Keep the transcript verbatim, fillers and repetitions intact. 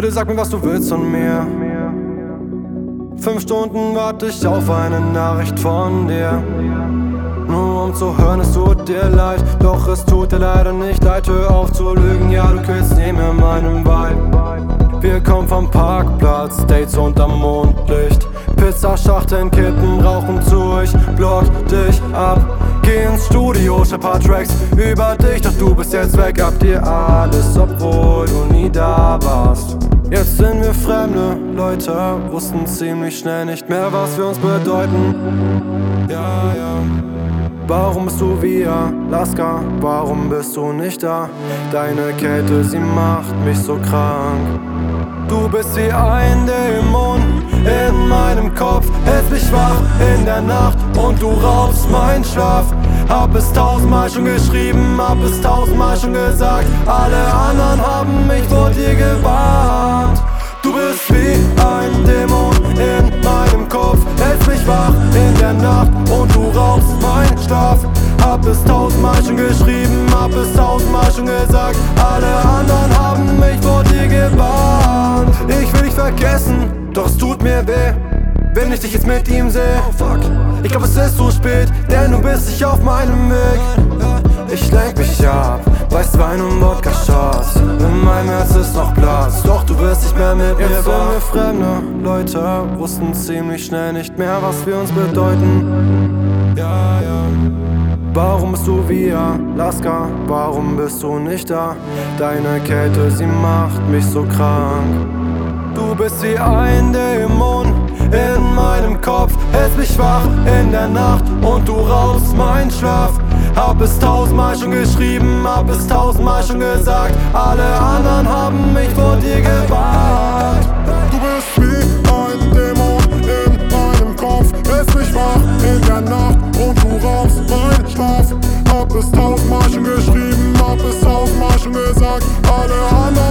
Bitte sag mir, was du willst von mir. Fünf Stunden warte ich auf eine Nachricht von dir, nur um zu hören, es tut dir leid. Doch es tut dir leider nicht leid, hör auf zu lügen. Ja, du killst nie mehr meinen Vibe. Wir kommen vom Parkplatz, Dates unterm Mondlicht, Pizzaschachteln, Kippen, rauchen zu, ich block dich ab. Geh ins Studio, schreib paar Tracks über dich, doch du bist jetzt weg. Ab dir alles, obwohl du nie da warst. Jetzt sind wir fremde Leute, wussten ziemlich schnell nicht mehr, was wir uns bedeuten. Ja, ja. Warum bist du wie Alaska? Warum bist du nicht da? Deine Kälte, sie macht mich so krank. Du bist wie ein Dämon in meinem Kopf, hältst mich wach in der Nacht und du raubst meinen Schlaf. Hab es tausendmal schon geschrieben, hab es tausendmal schon gesagt, alle anderen haben mich vor dir gewarnt. Du bist wie ein Dämon in meinem Kopf, hältst mich wach in der Nacht und du raubst meinen Schlaf. Hab es tausendmal schon geschrieben, hab es tausendmal schon gesagt, alle anderen haben mich vor dir gewarnt. Ich will dich vergessen, doch es tut mir weh, wenn ich dich jetzt mit ihm sehe. Oh fuck, ich glaub es ist zu spät, denn du bist nicht auf meinem Weg. Ich lenk mich ab, weißt Wein und Wodka-Shots, in meinem Herz ist noch Platz, doch du wirst nicht mehr mit mir wach. Jetzt sind wir fremde Leute, wussten ziemlich schnell nicht mehr, was wir uns bedeuten. Ja, ja. Warum bist du wie Alaska? Warum bist du nicht da? Deine Kälte, sie macht mich so krank. Du bist wie ein Dämon in meinem Kopf, hältst mich wach in der Nacht und du raubst meinen Schlaf. Hab es tausendmal schon geschrieben, hab es tausendmal schon gesagt, alle anderen haben mich vor dir gewarnt. Du bist wie ein Dämon in meinem Kopf, hältst mich wach in der Nacht und du raubst meinen Schlaf. Hab es tausendmal schon geschrieben, hab es tausendmal schon gesagt, alle anderen